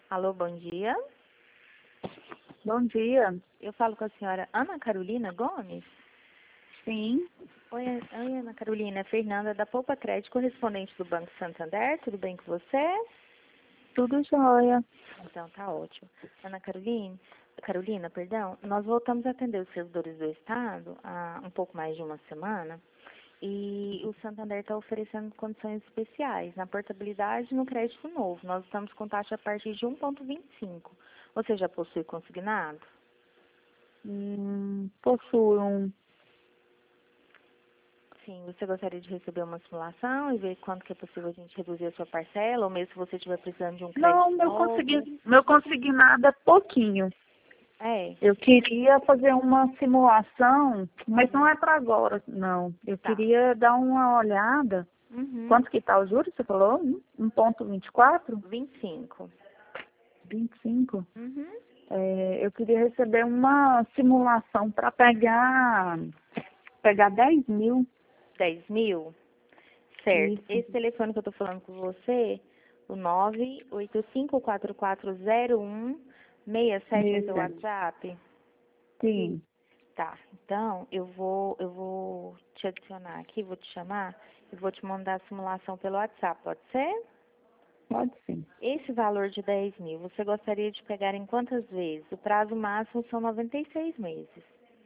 Alô, bom dia. Bom dia. Eu falo com a senhora Ana Carolina Gomes? Sim, Oi, Ana Carolina. Fernanda da Poupa Crédito, correspondente do Banco Santander. Tudo bem com você? tudo jóia. Então, tá ótimo. Ana Carolina, perdão, nós voltamos a atender os servidores do Estado há um pouco mais de uma semana e o Santander está oferecendo condições especiais na portabilidade e no crédito novo. Nós estamos com taxa a partir de 1,25. Você já possui consignado? Possuo um. Sim, você gostaria de receber uma simulação e ver quanto que é possível a gente reduzir a sua parcela, ou mesmo se você estiver precisando de um Não, crédito novo? meu consignado é pouquinho. É, Eu queria fazer uma simulação, mas não é para agora, não. Eu tá. queria dar uma olhada. Uhum. Quanto que tá o juros, você falou? 1,24? 25. 25? Uhum. Eu queria receber uma simulação para pegar 10 mil. 10 mil? Certo. Isso. Esse telefone que eu tô falando com você, o 985440167 é seu 67. WhatsApp? Sim, Tá. Então, eu vou te adicionar aqui, vou te chamar e vou te mandar a simulação pelo WhatsApp, pode ser? pode sim. Esse valor de 10 mil, você gostaria de pegar em quantas vezes? O prazo máximo são 96 meses.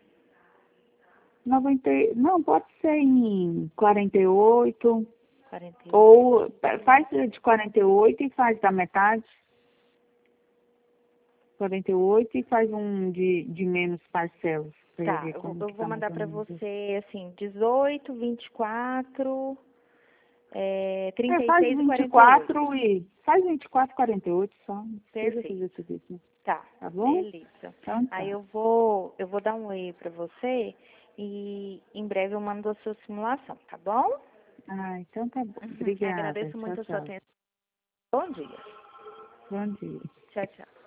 90, não, pode ser em 48, 48. ou faz de 48 e faz da metade. 48 e faz um de menos parcelas, para eu Tá, ver como eu que vou tá mais mandar ou pra menos isso. você, assim, 18, 24, 36 Faz e 48. faz 24 e 48 só, não precisa Perfeito. fazer tudo isso, não. Tá, Tá bom? beleza. Então Aí tá. eu vou dar um e-mail pra você e em breve eu mando a sua simulação, tá bom? Ah, então tá bom. Obrigada. Agradeço Tchau, muito a sua tchau. atenção. Bom dia. Bom dia. Tchau, tchau.